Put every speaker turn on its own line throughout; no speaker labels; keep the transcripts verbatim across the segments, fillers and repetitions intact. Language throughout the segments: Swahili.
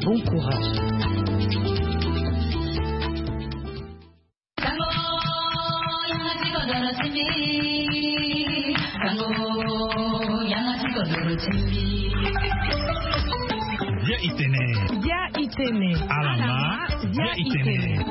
bon courage.
Via Itene.
Via Itene.
Alama. Via Itene.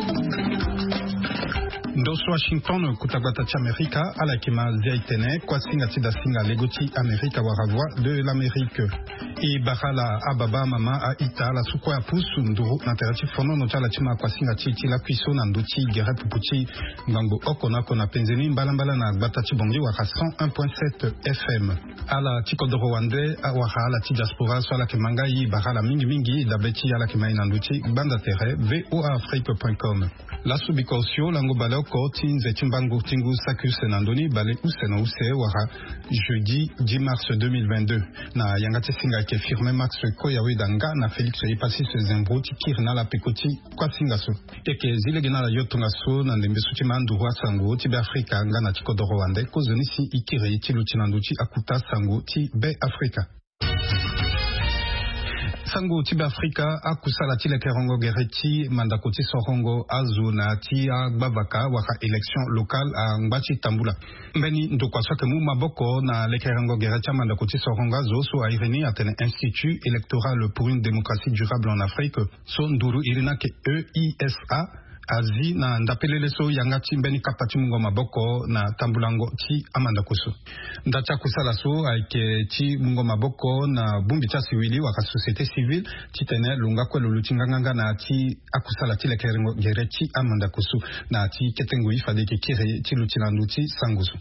Dos Washington kutabata Amerika ala kima via Itene kwa singa tida singa legoti Amerika waravwa de l'Amérique. I bahala ababa mama a ita la sukwa ya pusu nduru na terati fono no chala chima kwa singa chichi la kuiso na nduchi gere pupuchi ngambo okona kona penzeni mbalambala na batachi bongi waka cent un point sept F M. Ala chiko do Rwande waka ala ti diaspora so ala kemanga i bahala mingi mingi da beti ala kema ina nduchi banda tere voa afrique point com. La subikosio lango baloko tinze chimbangu tingu sakus nandoni bale usena use wara jeudi dix mars deux mille vingt-deux na yangati singa ke firme Max Koyawe danga na Felix Ipasi se zembro tikir na la pekoti kwa singa so eke zile gena la yotunga so na ndembe suti mandu wa sango ti be Afrika nga na tiko do Rwanda ko zoni si ikire ti lutinanduchi akuta sango ti be Afrika. Sango tibe Afrika akusala tile kerongo gereti mandakoti sorongo azuna tia gbavaka waka election local a ngbachi tambula mbeni ndokwa soke mu maboko na lekerongo gereti mandakoti sorongo azo so a ireni atene Institut électoral pour une démocratie durable en Afrique so nduru irina ke E I S A azi na ndapelele so yangati mbeni kapati mungo maboko na tambulango ti amanda kusu ndacha kusala so aike ti mungo maboko na bumbi cha siwili waka société civile ti tene lunga kwelo lutinganga na ti akusala ti lekerengo gere ti amanda kusu na ti ketengo ifade ke kire ti lutinandu ti sangusu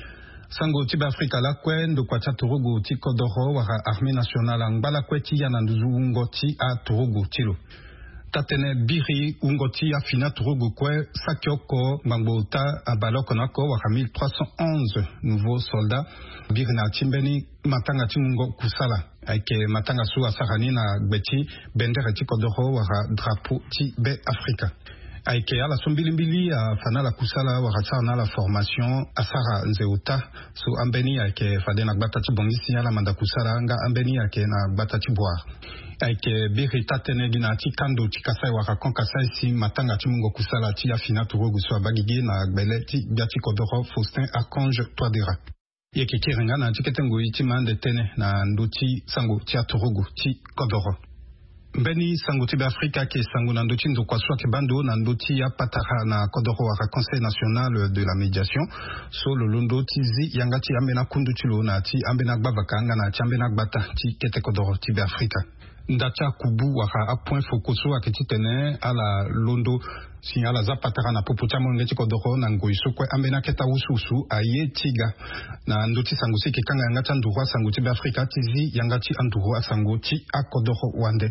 sango ti Afrika la kwe ndo kwa cha turugu ti kodoro waka armée nationale ngbala kwe ti yananduzu ungo ti a turugu tilo tatene biri ungoti afina turugu kwe sakyoko mangota abaloko nako waka mille trois cent onze nouveaux soldats biri na chimbeni matanga timungo kusala ake matanga su asarani na gbeti bendere ti kodoro waka drapeau ti be Afrika aike ala sombilimbili a fana la kusala waka na la formation asara nzeuta so ambeni ake fade na gbata ti bongisi ala manda kusala nga ambeni ake na gbata ti boire aike biri tatene gina ti kando ti kasai waka kon kasai si matanga ti mungo kusala ti afina turugu so abagigi na gbele ti biati kodoro Faustin Archange Toadera yeke kirenga na tiketengo iti mande tene na nduti sango ti aturugu ti kodoro mbeni sango ti be Afrika ke sango na nduti ndo kwa swa ke bando na nduti ya patara na kodoro waka Conseil national de la médiation so lolondo ti zi yangati ambena kundu ti lo na ti ambena gbavaka nga na ti ambena gbata ti kete kodoro ti be Afrika ndacha kubu waka a point fokoso akiti tene ala londo si ala zapatara na popo cha monge ti kodoro na ngoiso kwe ambena keta ususu aye tiga na nduti sango si kikanga yanga cha ndurwa sango ti be Afrika tizi yanga ti andurwa sango ti a kodoro wande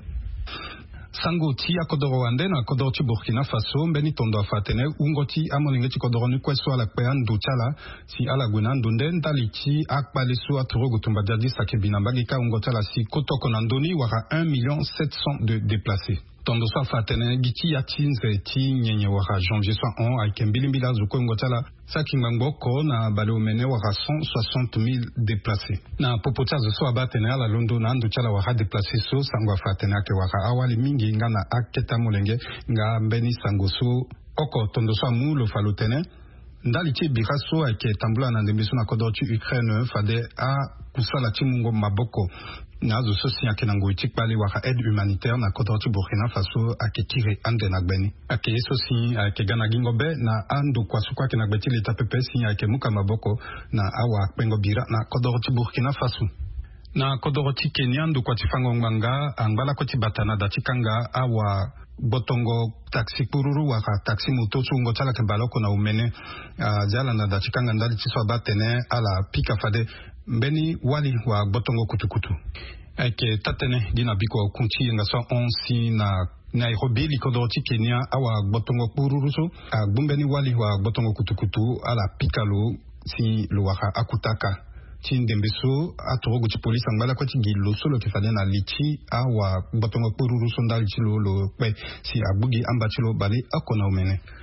sango ti akodoro wande na kodoro ti Burkina Faso mbeni tondo afatene ungoti amolinge ti kodoro ni kweso ala kwe andu chala si ala gwena ndunde ndali ti akpale so aturugu tumba jadi sakebina mbagika ungoti ala si kotoko na ndoni waka un million sept cents de déplacés tondo so afatene giti ya tinze ti nyenye waka janvier soixante et un aike mbilimbila zuko ungoti ala sakingbangoko na bale omene waka cent soixante mille déplacés na popota zo so abatene ala londo na andu chala waka déplacés so sango afatene ake waka awali mingi nga na aketa molenge nga mbeni sango so oko tondo so amu lo falotene ndali ti bika so ake tambula na ndembe so na kodoro ti Ukraine fade a kusala ti mungo maboko na zo so si ake na ngoi ti kpali waka aide humanitaire na kodoro ti Burkina Faso ake kire ande na gbeni ake ye so si ake gana gingo be na ando kwa so kwa ake na gbeti leta pepe si ake muka maboko na awa pengo bira na kodoro ti Burkina Faso na kodoro ti Kenya ndo kwa ti fango nganga angbala kwa ti batana da ti kanga awa botongo taxi kururu waka taxi moto chungo chala ke baloko na umene uh, jala na da chikanga ndali ti so batene ala pika fade mbeni wali wa botongo kutukutu eke tatene gina biko kunchi nga so onsi na Nairobi likodoro ti Kenya awa botongo kururu so uh, bumbeni wali wa botongo kutukutu ala pika lo si lo waka akutaka ti ndembe so aturugu ti polisi angbala kwa ti gilo so lo ke fade na lichi awa botongo kururu so ndali ti lo lo kpe si agbugi amba ti lo bale akona umene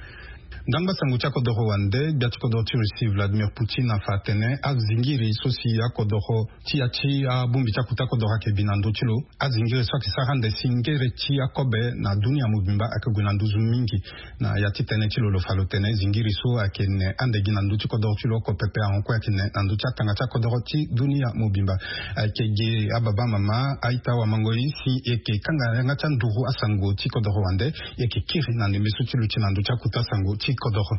Dangba sangu chako doro wande, biati kodoro ti rusi Vladimir Poutine na fatene, a zingiri sosi ya kodoro ti ya chi a bumbi chako ta kodoro ke binando chilo, a zingiri soki sarande singere chi a kobe na dunia mubimba ake gwinanduzu mingi, na ya ti tene chilo lo falo tene, zingiri so ake ne ande ginandu chi kodoro chilo ko pepe a onko ake ne nandu cha tanga cha kodoro ti dunia mubimba, ake ge ababa mama, aita wa mangoi si eke kanga nga chanduru asango ti kodoro wande, eke kiri na nemesu chilo chi nandu cha kuta sango ti kodoro.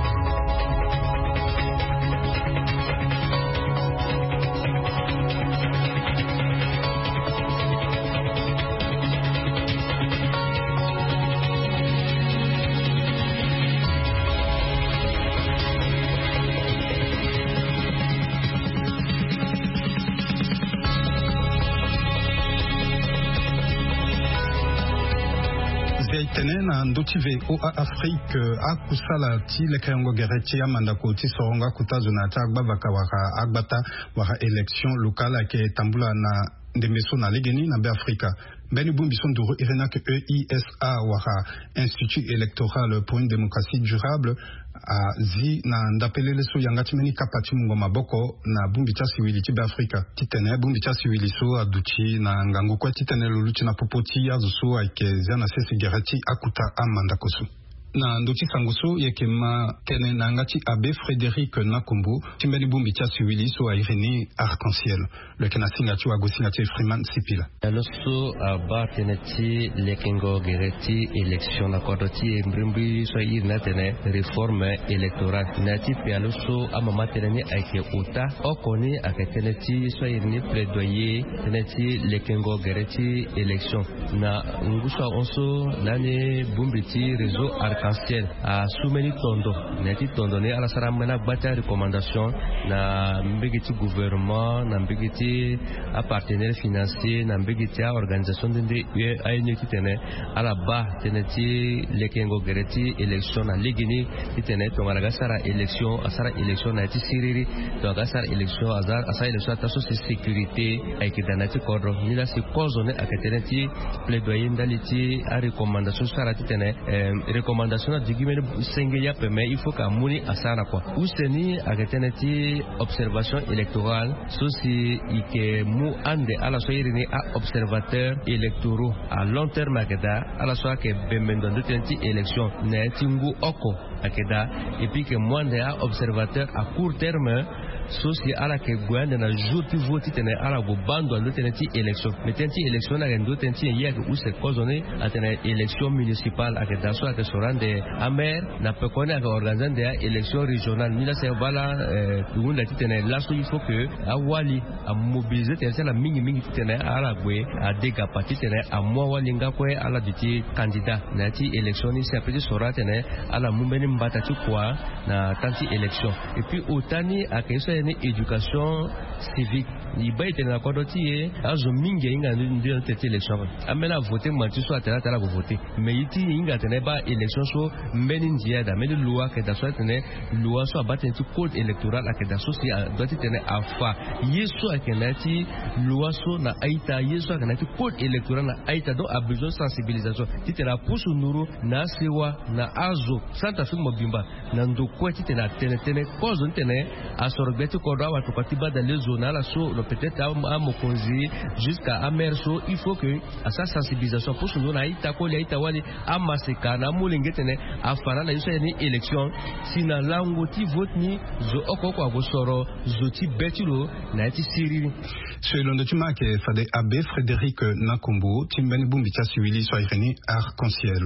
Tenena ndotive o Afrique a kusala ti lekengo gereti amanda ko ti soronga kutazuna ta agbavaka waka agbata waka élection locale ke tambula na ndemeso na legeni na be Afrika. Beni bumbi sonduro irena ke E I S A waka Institut électoral pour une démocratie durable a zi na ndapelele so yangati meni kapati mungo maboko na bumbi cha siwili ti be Afrika. Titene bumbi cha siwili so aduchi na ngangu kwa titene luluchi na popoti ya zuso aike zana sesi gereti akuta amanda kosu. Na ndochi sanguso yeke ma tene na ngati abe Frédéric Nakumbu timbeni bumbi cha siwili so a irene arc-en-ciel le kena singati wa gosingati Freeman Sipila
aloso aba teneti lekengo gereti election na kodoti mbrimbi so irna tene réforme électorale nati pe aloso amama teneni aike uta okoni aketeneti so irni plaidoyer teneti lekengo gereti election na ngusa onso nane bumbi ti réseau arc-en-ciel a soumeni tondo neti tondo ne ala sara mena bata recommandation na mbegiti gouvernement na mbegiti a partenaire financier na mbegiti a organisation de a unité tene ala ba teneti lekengo gereti election na ligini tene to ngara sara election asara election na ti siriri to ga sara election azar asa election ta so sécurité ay kidanati kodro ni la si kozo ne akateneti plaidoyer ndaliti a recommandation sara tene recommandation digimene senge ya peme il faut ka muni asana kwa useni akateneti observation électorale sosi ike mu ande ala so irini a observateur électoraux à long terme akeda ala so ke bemendo ndetenti élection ne tingu oko akeda et puis que mwande a observateur à court terme sosi ala ke gwande na jour ti vote tene ala go bando ndo teneti élection metenti élection na ndo tenti yek use kozone atene élection municipale akeda so ake sorande amer na pekone ake organiser de élection régionale ni la se bala tout la tene là so il faut que awali a mobiliser tene la mingi mingi tene ala gwe a dega parti tene a mwa walinga kwe ala diti candidat na ti élection ni se petit sorate tene ala mumbeni mbata tu kwa na tanti élection et puis otani ake so ni éducation civique ni baite na kodoti e azo mingi inga ndio tete élection amena voter manti so atela tala go voter mais iti inga tene ba élection so mbeni ndia da meni loi que da so tene loi so abate ti code électoral ake da so si doit tene afa yeso akenati loi so na aita yeso akenati code électoral na aita do a besoin sensibilisation titela pusu nuru na sewa na azo santa fi mobimba na ndo kweti tena tene tene cause tene asorbeti kodwa watu katiba dans les zones là so peut-être à mokonzi jusqu'à amerso il faut que à sa sensibilisation pour nous na ita ko ita wali amaseka na mulingetene afana na yusa ni élection sina lango ti vote ni zo okoko agosoro zo ti betilo na ti siri
selon le tuma ke fade abbé Frédéric Nakumbu timbeni bumbi cha siwili so ireni arc-en-ciel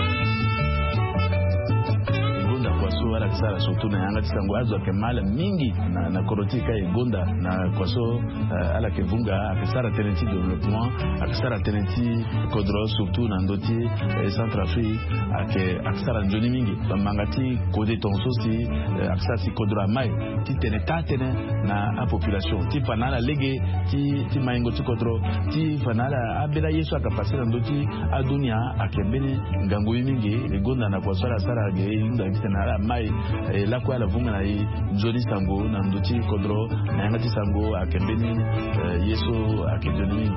wala kisara surtout na yanga tisango azo ke mala mingi na na korotika igonda na kwaso uh, ala ke vunga akisara tenenti développement akisara tenenti kodro surtout na ndoti eh, Centrafrique ake akisara njoni mingi mangati kode tonso si uh, akisara si kodro mai ti tene tatene na a population ti panala lege ti ti maingo ti kodro ti panala abela yeso akapasira ndoti adunia akembeni ngango mingi igonda na kwaso ala sara ge inda kitana mai e la kwa la vunga na i joli sango na nduti kodro na yangati sango akembeni uh, yeso akejoni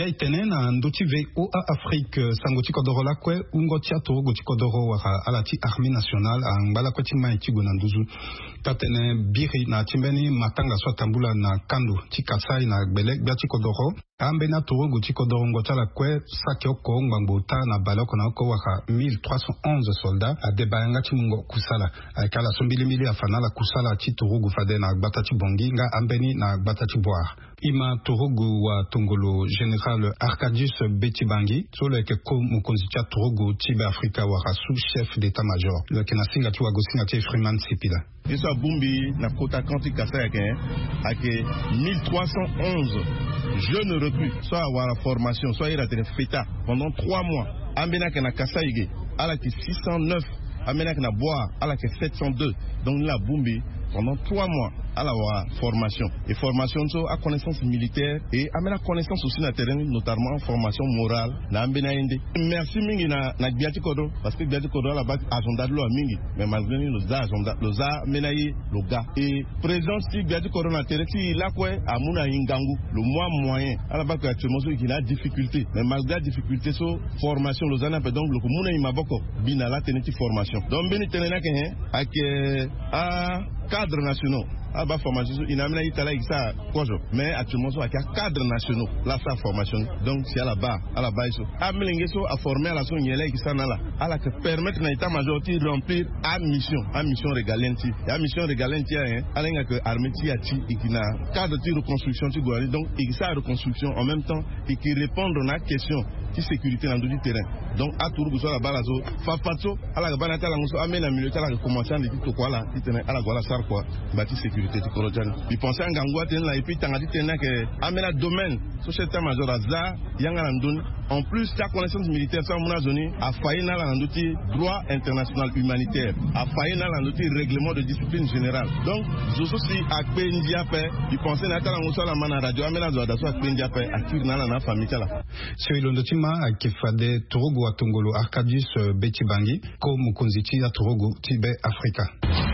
Via itene na ndoti ve O A Afrique sangoti kodoro lakwe ungotia to goti kodoro wa alati armée nationale angala kweti mai tigo na nduzu tatene biri na timbeni matanga so tambula na kando tikasai na gbele bia tikodoro ambe na to goti kodoro ngota lakwe sakyo ko ngambota na baloko na ko wa mille trois cent onze soldats a debayanga timungo kusala akala sombili mili afanala kusala titurugu fade na batati bongi nga ambeni na batati boire ima turugu wa tongolo général Arcadius Betibangi solo ke ko mukonzicha turugu tibe Afrika wa sous-chef d'état-major le kenasinga tu wagosinga ti Freeman Sipila
Isa Bumbi na kota kanti kasa yake ake mille trois cent onze jeunes recrues soit avoir la formation soit ira te feta pendant trois mois ambena ke na kasa yige ala ki six cent neuf amena ke na bois ala ke sept cent deux donc la Bumbi pendant trois mois à la formation. Et formation à connaissance militaire et à la connaissance aussi na terrain, notamment formation morale. Na ambenainde. Merci mingi na na Biati Kodo parce que Biati Kodo là-bas agenda de l'eau mingi. Mais malgré le agenda, le za menaye le gars. Et présence si Biati Kodo na terrain si là quoi à Muna Ingangu le mois moyen. À la bas actuellement il y a difficulté. Mais malgré la difficulté so formation le zana donc le Muna Imaboko bina la teneti formation. Donc beni tenena ke avec à cadres nationaux. Ah bah formation, il n'a pas été là ça quoi mais actuellement il y a cadres nationaux là sa formation donc c'est à la bas à la base ah mais l'ingeso a formé à la son yele qui ça là à la que permettre na état major de remplir à mission à mission régalenti à mission régalenti hein à l'inga que armée ti ati et qui na cadre de reconstruction tu dois donc il ça reconstruction en même temps et qui répondre à la question qui sécurité dans le terrain donc à tout besoin la balazo fa patso à la bana ta la ngoso amena militaire la commencer de tout quoi là qui à la voilà sar quoi bâti sécurité de Korojan il pensait en gangwa ten la et puis tanga tena que amena domaine société major azza yanga ndoni en plus ta connaissance militaire ça mona zone a failli na la ndoti droit international humanitaire a failli na la ndoti règlement de discipline générale donc zoso si akpe ndia pe il pensait na ta la ngoso la mana radio amena zo da so akpe ndia pe akir na la na famille la
c'est le ndotima akifade Togo wa Tongolo Arcadius Betibangi ko mukonzichi ya Togo tibe Afrika.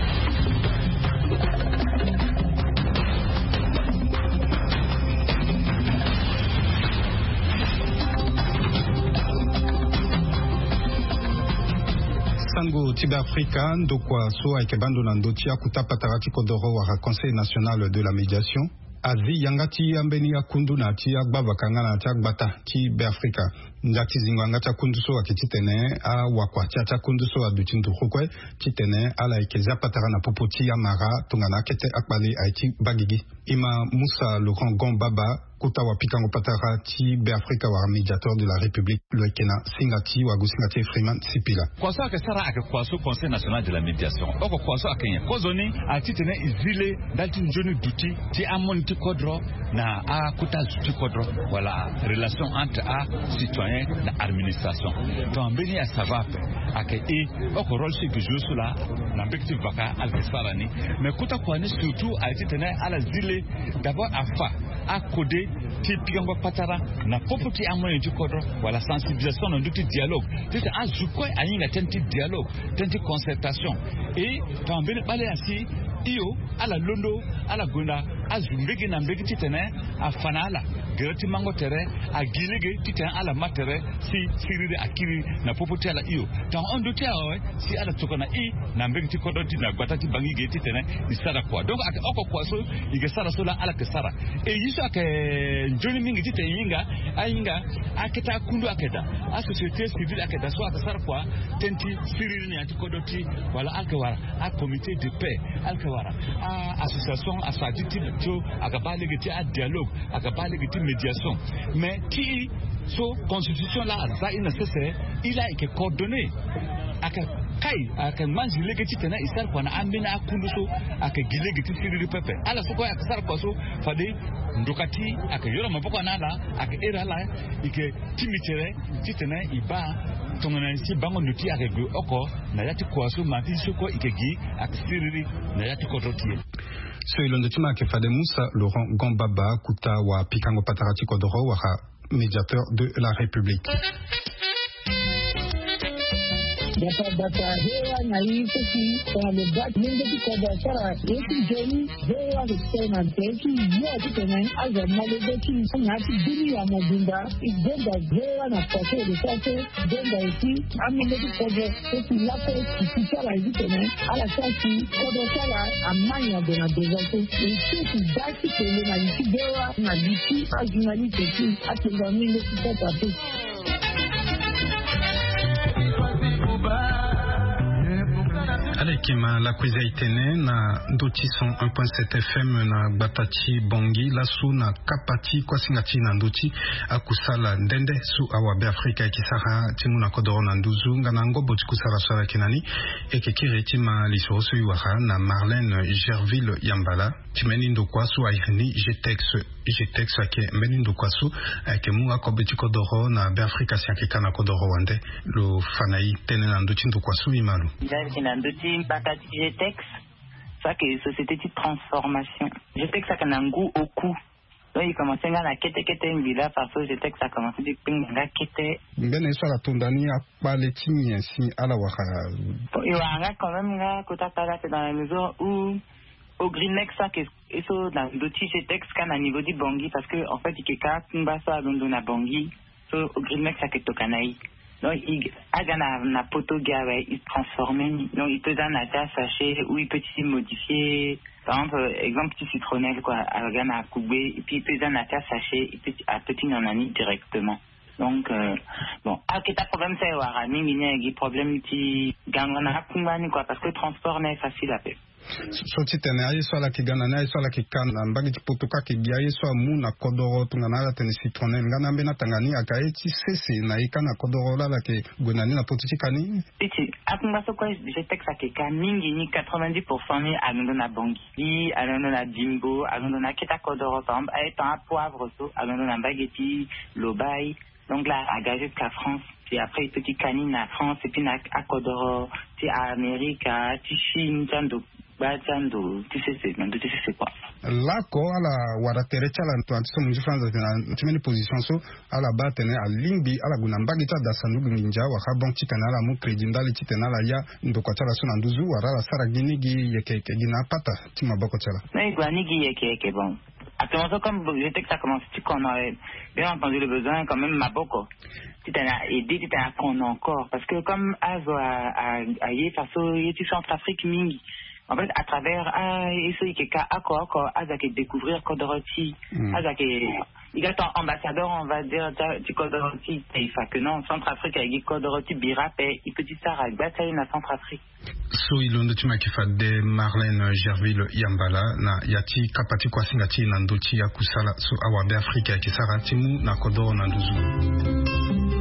Sango tibe Afrika ndokwa so aikebando na ndotia kutapata kodoro wa Conseil national de la médiation azi yangati ambeni ya kundu na tia gbavakanga na tia gbata ti be Afrika ndati zingwanga tia kundu so akititene a wakwa tia tia kundu so adutindu khokwe titene ala ikeza patara na popoti ya mara tungana kete akbali aiti bagigi ima Moussa Laurent Gombaba kuta wa pikango patara ti be Afrika wa médiateur de la République le Kenya singati wa gusingati Freeman Sipila
kwaso ke sara ake kwaso Conseil national de la médiation oko kwaso akenya kozoni atitene izile ndati njoni duti ti amon ti kodro na a kuta ti kodro voilà relation entre a citoyen na administration donc beni a savoir ake e oko rôle ce que joue cela na mbekti vaka al sarani mais kuta kwani surtout atitene ala zile d'abord afa a codé ti pigango patara na popoti amon ti kodro voilà sensibilisation na duti dialogue tete azukoi ayinga tenti dialogue tenti concertation et donc beni bale asi iyo ala londo ala gunda azumbegi na mbegi titene afanala gerati mango tere agilege titene ala matere si sirire akiri na popoti ala iyo tan on do tia o si ala tokona i na mbegi ti kodoti na gwatati bangi ge titene isara kwa donc aka oko kwa so ige sara so la ala ke sara e yiso ake njoni mingi titene yinga ayinga aketa kundu aketa a société civile aketa so aka sara kwa tenti sirire ni ati kodoti wala alkewara a comité de paix alkewara a association asaditi to akabali giti a dialogue akabali giti médiation mais qui so constitution là ça est nécessaire il a été coordonné aka kai aka manji legiti tena isar kwa na ambina akunduso aka gilegiti siriri pepe ala soko aka sar kwa so fade ndokati aka yora maboko nala aka era la ike timitere titena iba tongana si bango nuti aka go oko na yati kwa so mati soko ikegi aka siriri na yati kototie
so ilondo tima ke fade Moussa Laurent Gombaba kuta wa pikango patarati kodoro wa médiateur de la République.
Data data hewa na hii sisi kwa lebat mungu kwa dasara eti jeni hewa kutena teki yote tena aza malebeki ngati dini ya mobinda igenda hewa na pate de sase genda eti amene kwa eti lapo kisara hivi tena ala sasi kwa dasara amanya de na dezato eti basi tena na hewa na liti ajunali teki atenda mungu kwa pate.
Alekima la kwiza itene na ndoti cent un point sept F M na Gbatachi Bongi lasu na kapati kwa singati na ndoti akusala ndende su awabe Afrika ikisara timu na kodoro na nduzu ngana ngobo tikusara swara kinani eke kireti ma lisoso yuwara na Marlène Gerville Yambala timeni ndokwa su airini Jetex Jetex ake mbeni ndokwa su ake mu akobe tikodoro na be Afrika siakika na kodoro wande lo fanai tene na ndoti ndokwa su imalu
Bakati Jetex, ça que société de transformation. Jetex ça qu'on a un goût au cou. Donc il commence à la kete kete une villa parce que Jetex ça commence à dire pinga kete.
Mbene so la tondani a parlé tini si ala waka.
Il y a quand même là kota kala c'est dans la maison où au Greenlex ça que et so dans l'outil Jetex quand à niveau du Bongi parce que en fait il y a kumba ça dans na Bongi so au Greenlex ça que tokanai. Donc, il a na poto gawe, il transforme, donc il peut donner un tas sachet ou il peut aussi modifier, par exemple, exemple petit citronnelle quoi, à gana koubé, et puis il peut donner un tas sachet, il peut à petit nanani directement. Donc euh, bon, ah qu'est-ce problème c'est wara, mingi n'y a problème qui gagne na kumani quoi, parce que le transport n'est facile à faire.
So titene ayi so la kigana na ayi so la kikana mbagi tipotoka kigiayi so mu na kodoro tungana la tene citronel ngana mbena tangani akaiti sese na ikana kodoro la la ke gonani na potitikani
iti akumba so kwa Jetex akeka mingi ni quatre-vingt-dix pour cent ni alondo na Bongi alondo na Jimbo alondo na kita kodoro par exemple ayant un poivre so alondo na bageti lobai donc là à gagé de la France puis après petit canine à France et puis à Kodoro puis à Amérique à Chine tando Batando, tu sais c'est, mais tu sais c'est quoi.
Là quoi la waratere chala ntuanti so munji France na timeni position so ala batene a limbi ala gunamba gita da sandugu ninja wa habon chitana la mu credit ndali chitana la ya ndoko chala so nanduzu wara la sara ginigi yeke ke gina pata tima bako chala.
Mais guanigi yeke yeke bon. Actuellement comme je sais que ça commence tu qu'on a bien entendu le besoin quand même maboko. Tu t'en as aidé, tu t'en as qu'on encore parce que comme azo a a a yé faso yé tu Centrafrique mingi. En fait, à travers ah et ce qui est accord accord Azak découvrir Kodoroti, Azak il est ambassadeur on va dire du Kodoroti, il fait que non Centrafrique avec Kodoroti Birapé, il peut dire ça avec bataille na Centrafrique.
So ilondo tima kifade Marlène Gerville Yambala na yati kapati kwa singati na ndoti ya kusala so awabe Afrika ya kisara timu na Kodoro na nduzu.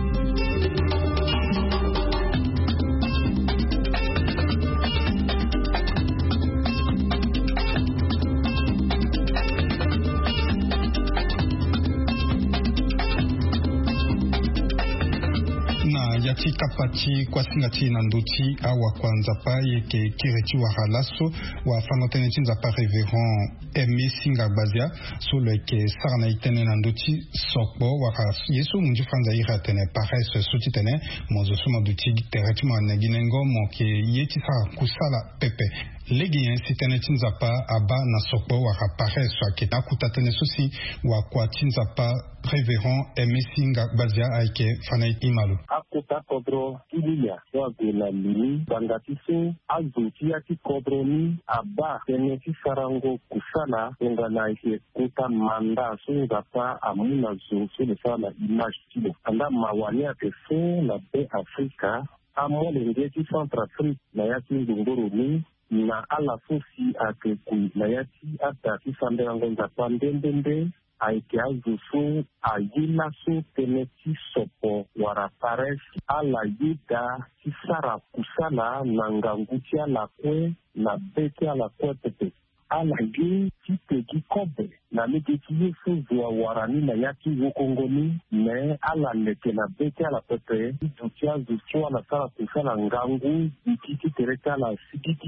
Yati kapati kwa singati na ndoti awa kwanza pa yeke kireti wa halaso wa fanotene tinza pa reverend Aimé Singa Bazia so leke sarana itene na ndoti sokbo wa yeso munji fanza ira tene pares suti tene mozo suma duti tereti ma neginengo mo ke yeti sa kusala pepe legi sitene tinza pa aba na sokbo wa pares so ke akutatene sosi wa kwa tinza pa reverend Aimé Singa Bazia aike fanai imalu
akota kodro kilia so de la lini bangatiso azuti yaki kodro ni aba tene ti sarango kusala ngana ise kuta manda so ngapa amuna zo so le sala image tilo anda mawani ate fo na be Afrika amo lenge ti Centrafrique na yaki ngongoro ni na ala fosi ate ku na yaki ata ti sande ngonza pandendende aike azufu ayila so teneti sopo wara pares ala yida tisara kusala na ngangutia la kwe na bete ala kwe pepe ala ge tipeki kobe na lekeki yesu zwa warani na yaki wokongoni me ala leke na bete ala pepe dutia zuchua na sara kusala ngangu ikiki tereka la sikiki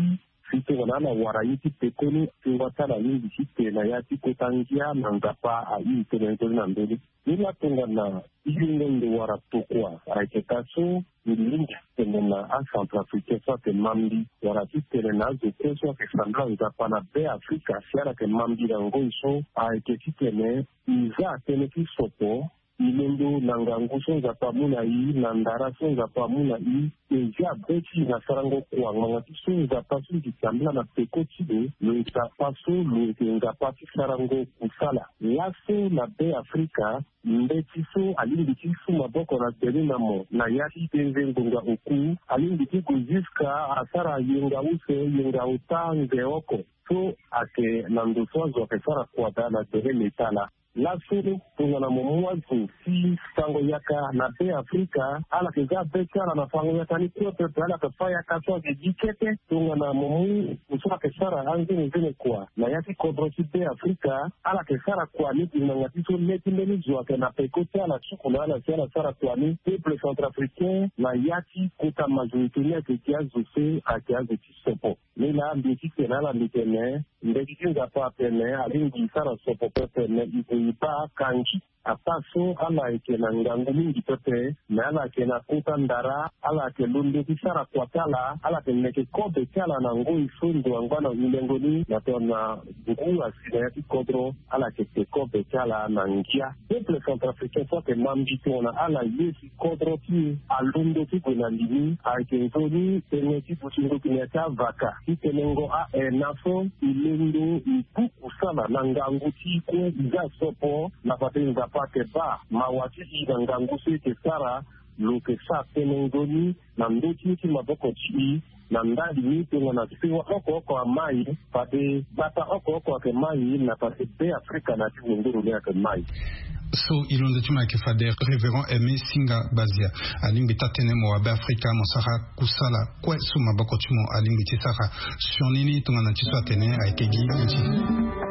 sito wana waraiti pekoni tungatala mingi site na yati kotangia na ngapa a internetoni na mbele ila tungana ilingende wara tokwa aiketaso ilingi tengena a Centrafrique so te mambi wara site na zo keso ke sandra ngapa na be Afrika siara ke mambi na ngoiso aiketite ne iza teneki sopo ilendo na ngangu sonza pamuna hii na ndara sonza pamuna hii eja beti na sarango kwa ngangati sonza pasu kitambila na peko chido luita pasu luitenga pati sarango kusala laso na be Afrika mbeti so alindi su maboko na tele na mo na yati tenze ngonga oku alindi kuziska asara yenga use yenga utange oko so ake nandosozo akesara kwa dana tele metala Lasuru tungana mwazu si sango yaka na be Afrika ala keza beka na fango yaka ni kwa pepe ala kafaya kaswa ke jikete tungana mumu usura kesara ange nzene kwa na yaki kodrosi be Afrika ala kesara kwa ni ngatiso leti mbeni zwa ke na pekote ala chukuna ala siala sara kwa ni peuple centrafricain na yaki kuta majorité ke kia zuse a kia zuti sopo nila mbiki kenala mbikene mbeki kinga pa pene alingi sara sopo pepe ne iba kanji apaso ala ke na ngangu mingi pepe na ala ke na kuta ndara ala ke lunde kisara kwa tala ala ke neke kobe tala na ngoi sundo angwana ulengoni na tona buku asida yaki kodro ala ke te kobe tala na ngia peuple centrafricain so ke mambi tona ala yesi kodro ki alundo ki kuna limi a ke nzoni tene ki puchingo kinyata vaka ki tenengo a enafo ilendo ikuku sana na ngangu ki kwe iza sopo na patenza pake ba mawati ida ngangu seke sara luke sa tenengoni na mdoki ki maboko chi na ndadi nipe na nasiwa oko oko wa mai pade bata oko oko wake mai na pade be Afrika na tibu nduru lea ke mai
so ilonde tuma ke fader Révérend Aimé Singa Bazia alimbi tatene mo abe Afrika mo sara kusala kwe su maboko tumo alimbi tisara sionini tungana tiswa tene aikegi nchi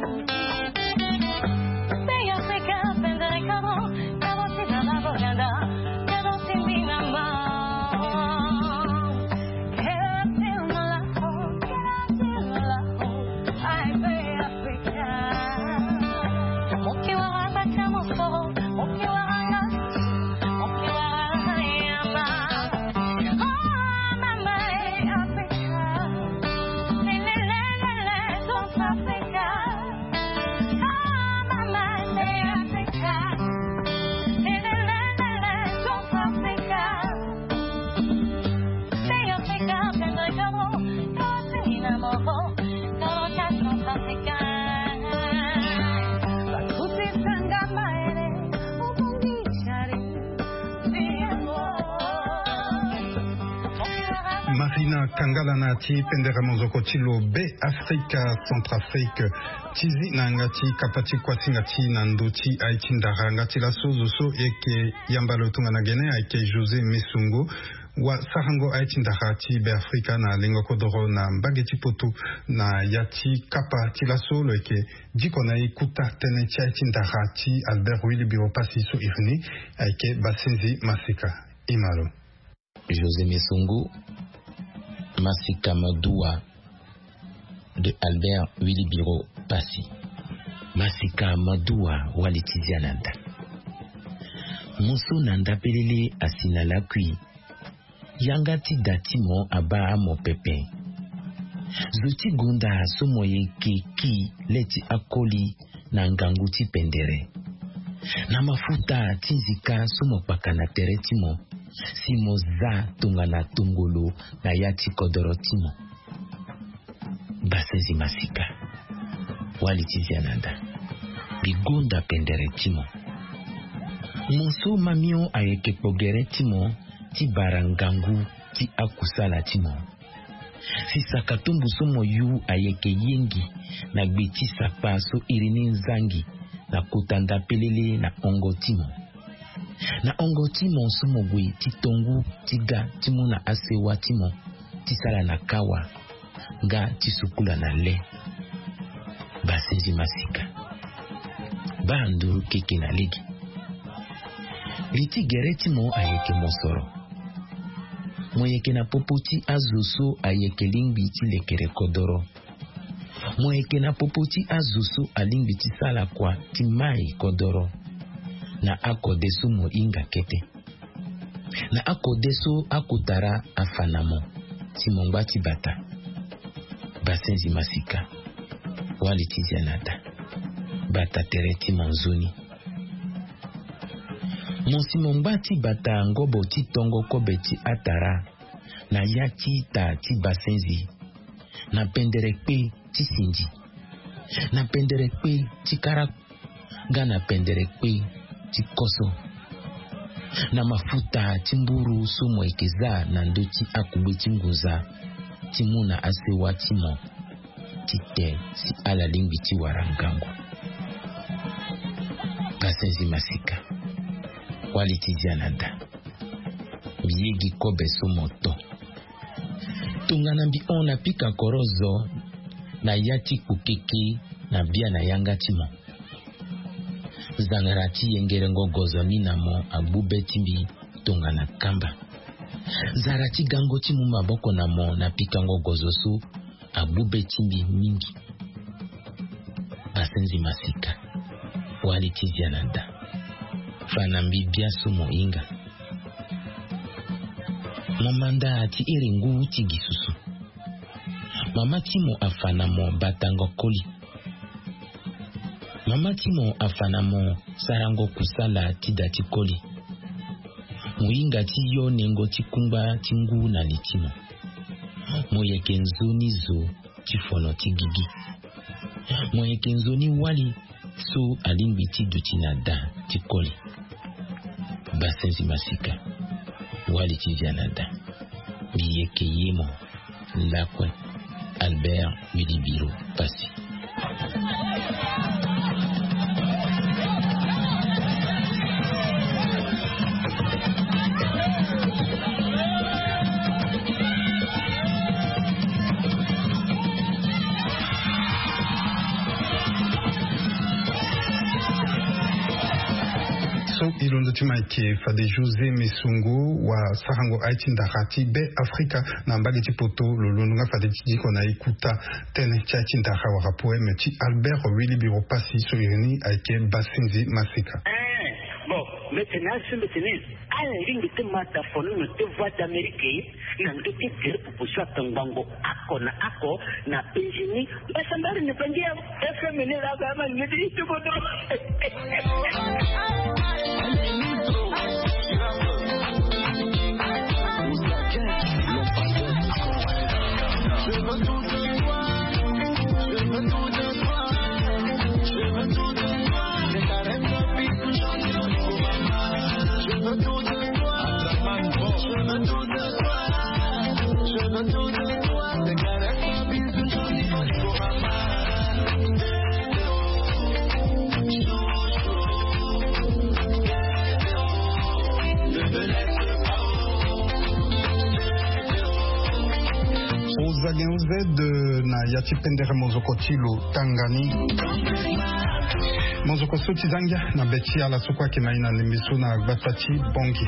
Marina Kangala na ti pendera mozoko tilo be Afrika Centrafrique tizi na ngati kapati kwa singati na ndoti aichindara ngati la sozo so eke yambalo tunga na gene ake José Mesungu wa sarango aichindara ti be Afrika na lengo kodoro na mbageti poto na yati kapa ti la solo eke diko na ikuta tene ti aichindara ti Albert Willy Biropasi so irni ake basenzi masika imalo
José Mesungu Masika Madua de Albert Willy Biro Passi. Masika Madua Walitizia Nanda. Muso Nanda Pelele Asina Lakui. Yangati Datimo Aba Mo Pepe. Zuti Gunda Somoye Keki Leti Akoli Nanganguti Pendere. Namafuta Tinzika Somopaka na Teretimo. Simo za tungana tungolo na yati kodorotimo basezi masika walitizia nanda bigonda pendere timo monso mamio ayeke pogere timo ti barangangu ti akusala timo si sakatumbu somo yu ayeke yengi na gbeti sapa so irini nzangi na kutanda pelele na ongo timo na ongo timo somo gwe titongu tiga timo na asewa timo tisala na kawa ga tisukula na le basenzi masika bandu keke na legi liti gere timo ayeke mosoro moyeke na popoti azuso ayeke lingbi ti lekere kodoro. Moyeke na popoti azuso alingbi ti sala kwa ti mai kodoro. Na akodeso mo inga kete. Na akodeso akutara afanamo ti mongba ti bata. Basenzi masika. Wali ti zianata. Bata tere ti monzoni. Monsi mongba ti bata ngobo ti tongo kobe ti atara. Na ya ti ta ti basenzi. Na pendere kpe ti sinji. Na pendere kpe ti kara. Ga na pendere kpe ti koso. Na mafuta ti mburu sumo ikeza na ndo ti akube ti nguza. Ti muna asewa ti mo. Ti te si ala lingbi ti warangangu. Basenzi masika. Wali ti zianada. Biyegi kobe sumo to. Tungana bi ona pika korozo. Na yati kukeke na bia na yanga ti mo. Zangarati yengerengo gozo ni namo agbube timbi tonga na kamba. Zarati gango timu maboko namo na pikango gozo su agbube timbi mingi. Basenzi masika. Wali tizi ananda. Fanambi biasu mo inga. Momanda ati iringu uti gisusu. Mama timo afanamo batango koli. Mama timo afanamo sarango kusala tidati koli. Muinga tiyo nengo tikumba tingu na litimo. Moyeke nzoni zo tifono tigigi. Moyeke nzoni wali so alimbi tidutina da tikoli. Basenzi masika. Wali tizianada. Biyeke yemo. Lakwe. Albert Milibiro Passi.
Ilondo tumaike fade Jose Mesungu wa sarango Haiti ndarati be Afrika na mbagi tipoto lolonga fade tijiko na ikuta tene chachi ndara wa rapoe meti Albert Willy Biro Passi so irini aike Basenzi masika.
Bon, maintenant je me tenais à la ligne de mataphone de voix d'Amérique na ndoki kile pupushwa tangango ako na ako na penjini basa mbali nipangia F M ni la kama ngidi tukodo.
de na yati pendere mozoko tilo tangani mozoko soti zanga na beti ala sokwa ke maina lemiso na batati bongi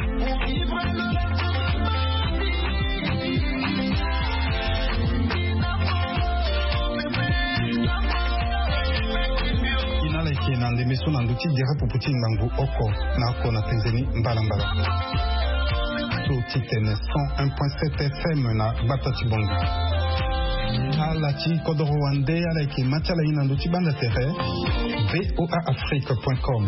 inala ke na lemiso na nduti dira puputi ngangu oko na ko na penzeni mbala mbala so titene cent un point sept F M na batati bongi Alati Kodoro Wande avec Mathiala Inando Tibanda Terre V O A Afrique point com.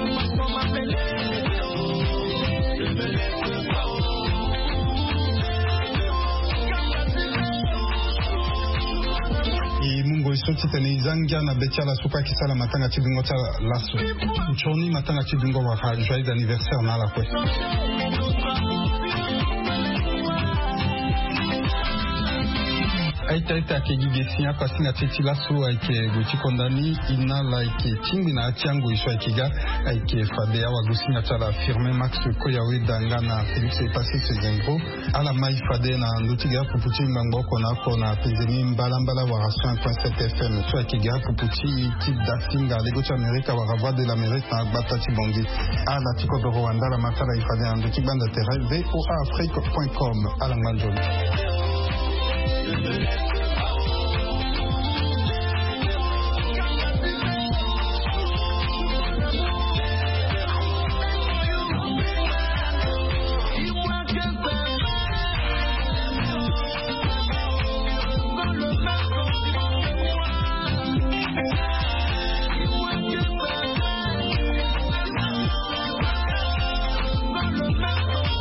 Et Mungo Isoti Tene Zanga na Betiala Suka Kisala Matanga Tibingo Lasso. Choni Matanga Tibingo Waka, joyeux anniversaire na la kwe. aita ita ke gigesia kwa singa titila so aike gochikondani ina like timbi na atiango iso aikiga aike fadea wa gusinga tala firme Max Koyawe dangana Felix Epasi Segengro ala mai fade na ndutiga puputi mbangoko na kona penzeni mbala mbala wa cent point sept F M so aikiga puputi tip dasinga lego cha Amerika wa Voix de l'Amérique na bata tibongi ala tiko do Rwanda la matala ifade na nduti banda terre v o a afrique point com ala manjoni.